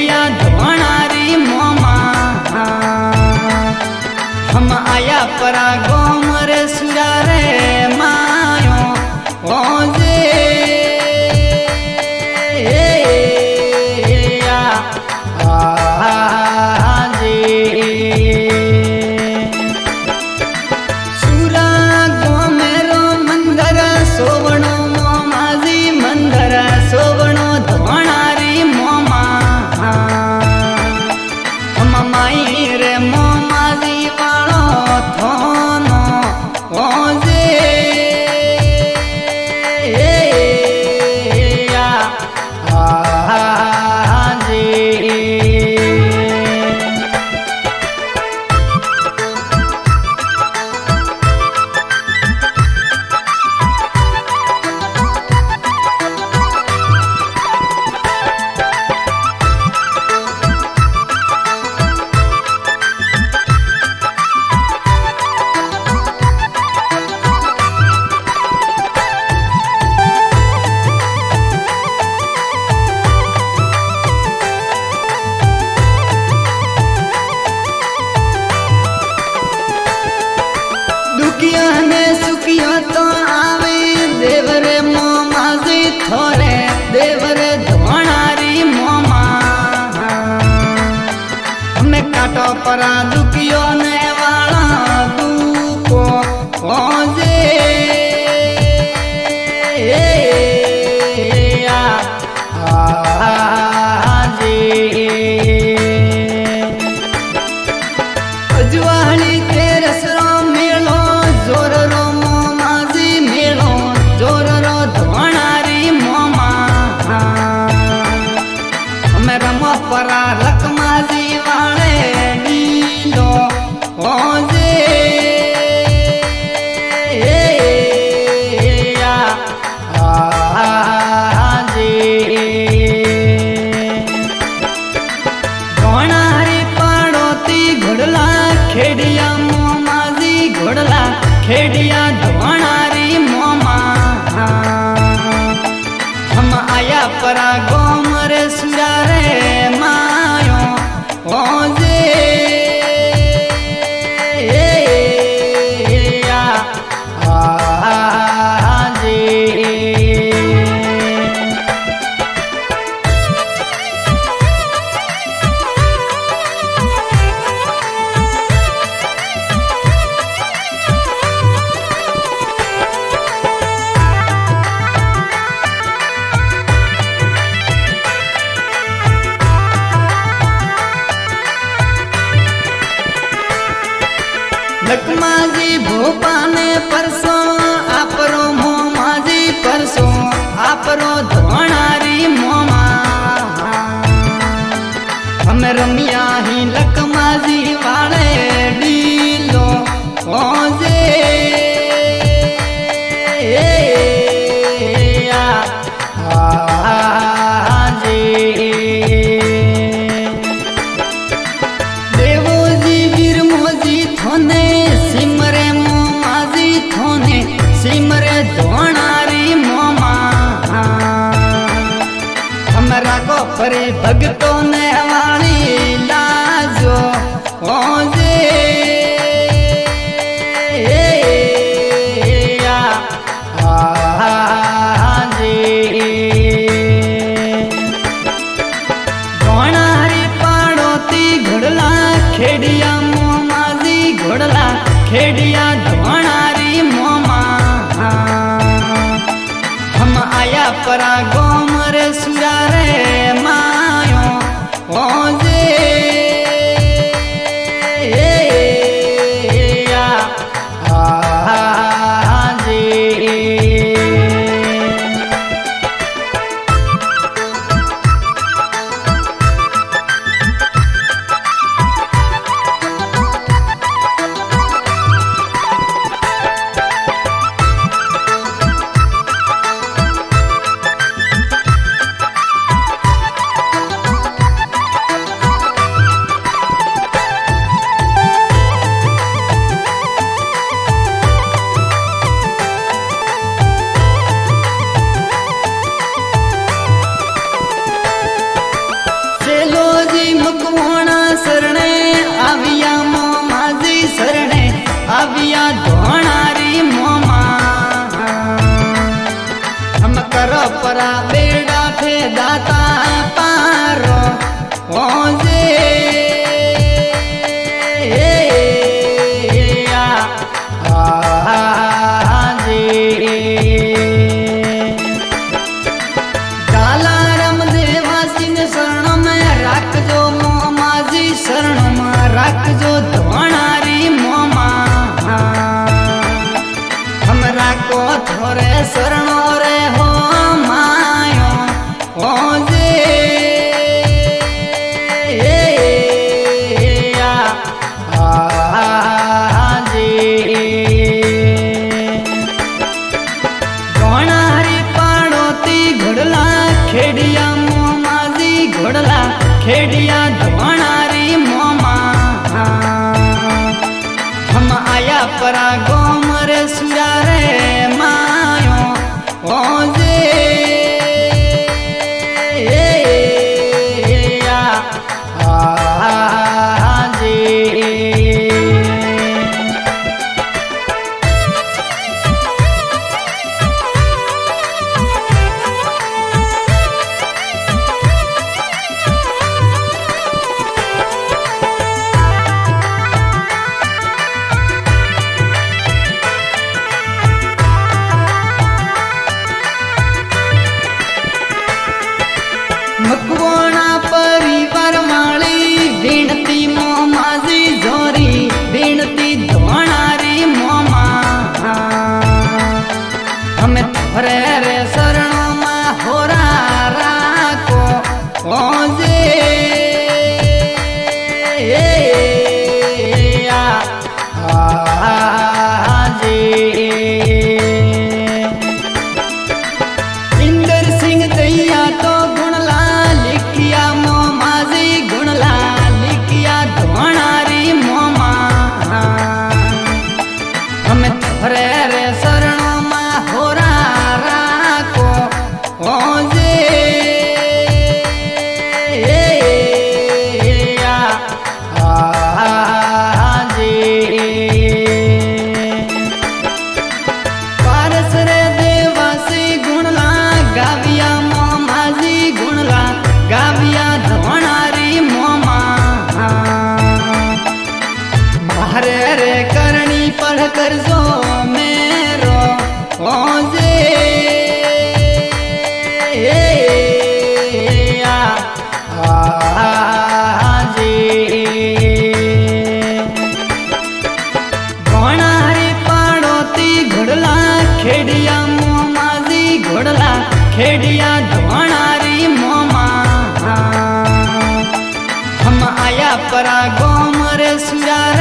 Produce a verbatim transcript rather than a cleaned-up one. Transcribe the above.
खेड़िया धोणारी मोमा हम आया परा गोमर सुरा रे मायो ओजे सुरा गोमेरो मंदर सोवणो मोमाजी मंदर सोवणो धोणारी मोमा हम माई रे मोमाजी वालो थोनो ओजे दुखिया ने सुखिया तो आवे देवरे मोमाजी थोरे देवरे धोणारी मोमा हमें काटो परा दुखियो ने वाला दुखो ओजे अजवाली तेरे सरो मेलो जोर रो मोमाजी मेलो जोर रो धोणारी मोमा हमें रमो परा लकमाजी वाले नीलो ओजे धोणारी पाड़ोती घोड़ला खेड़िया मोमाजी घोड़ला खेड़िया धोणारी मोमा हम आया परा गोमर सुरा रे मायो ओजे लकमाजी भोपाने परसो आपरो मोमाजी परसो आपरो धोणारी मोमा हम रमिया ही लकमाजी वाले डीलो ओजे देवोजी वीर मोजी थोने सिमरे मोमाजी थोने सिमरे धोणारी मोमा हमरा को परी भगतों ने वाली लाजो ओजे धोणारी पाड़ोती घोड़ला खेड़िया मोमाजी घोड़ला खेड़िया धोणारी मोमा हम आया परा गोमर सुरा रे मायो ओजे देवासी मुकवाणा शरणे आविया मोमाजी शरणे आविया धोणारी मोमा हम करो परा बेड़ा थे दाता पारो ओजे राखजो धोणारी मोमा हमरा को थोरे शरणो रे हो मायो ओ जे धोणारी पाड़ोती घोड़ला खेड़िया मोमाजी घोड़ला खेड़िया धोणारी मोमा हम आया परा गोमर सुरा रे मायो ओजे मकवाणा परिवार वाली विनती मोमाजी जोरी विनती धोणारी मोमा हमें थोरे रे शरणों में होरा राको ओजे इंदर सिंह दैया तो रे रे शरणों में होरा राको ओजे पारस रे देवासी गुणला गाविया मोमाजी गुणला गाविया धोणारी मोमा मारे रे करनी पढ़ कर जो मेरो ओजे धोणारी पाड़ोती घोड़ला खेड़िया मोमाजी घोड़ला खेड़िया धोणारी मोमा हम आया परा गोमर सुरा